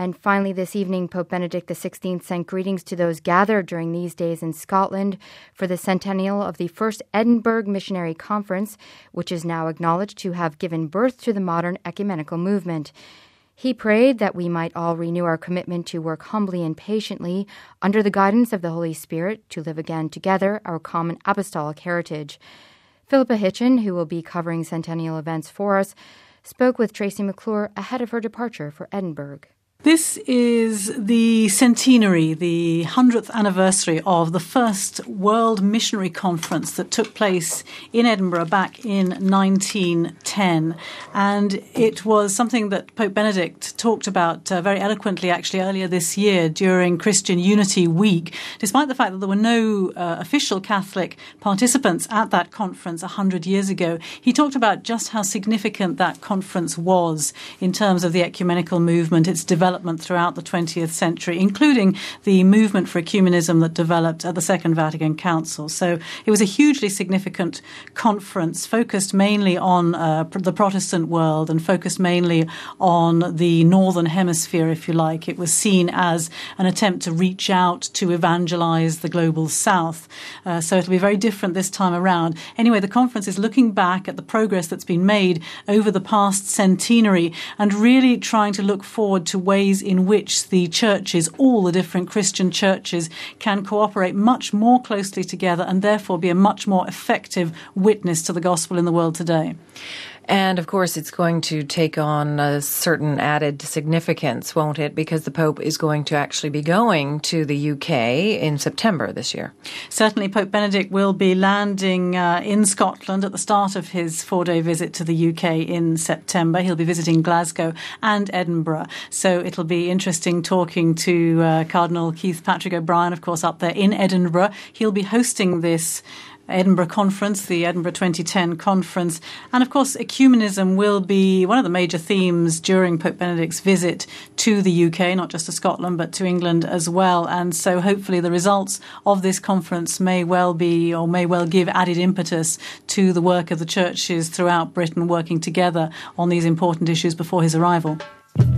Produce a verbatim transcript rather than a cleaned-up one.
And finally, this evening, Pope Benedict the sixteenth sent greetings to those gathered during these days in Scotland for the centennial of the first Edinburgh Missionary Conference, which is now acknowledged to have given birth to the modern ecumenical movement. He prayed that we might all renew our commitment to work humbly and patiently under the guidance of the Holy Spirit to live again together our common apostolic heritage. Philippa Hitchen, who will be covering centennial events for us, spoke with Tracy McClure ahead of her departure for Edinburgh. This is the centenary, the hundredth anniversary of the first World Missionary Conference that took place in Edinburgh back in nineteen ten. And it was something that Pope Benedict talked about uh, very eloquently actually earlier this year during Christian Unity Week, despite the fact that there were no uh, official Catholic participants at that conference one hundred years ago. He talked about just how significant that conference was in terms of the ecumenical movement, its development throughout the twentieth century, including the movement for ecumenism that developed at the Second Vatican Council. So it was a hugely significant conference focused mainly on uh, the Protestant world and focused mainly on the Northern Hemisphere, if you like. It was seen as an attempt to reach out to evangelize the global South. Uh, so it'll be very different this time around. Anyway, the conference is looking back at the progress that's been made over the past centenary and really trying to look forward to ways in which the churches, all the different Christian churches, can cooperate much more closely together and therefore be a much more effective witness to the gospel in the world today. And, of course, it's going to take on a certain added significance, won't it? Because the Pope is going to actually be going to the U K in September this year. Certainly, Pope Benedict will be landing uh, in Scotland at the start of his four-day visit to the U K in September. He'll be visiting Glasgow and Edinburgh. So it'll be interesting talking to uh, Cardinal Keith Patrick O'Brien, of course, up there in Edinburgh. He'll be hosting this Edinburgh Conference, the Edinburgh twenty ten conference. And of course, ecumenism will be one of the major themes during Pope Benedict's visit to the U K, not just to Scotland, but to England as well. And so hopefully the results of this conference may well be, or may well give added impetus to the work of the churches throughout Britain working together on these important issues before his arrival.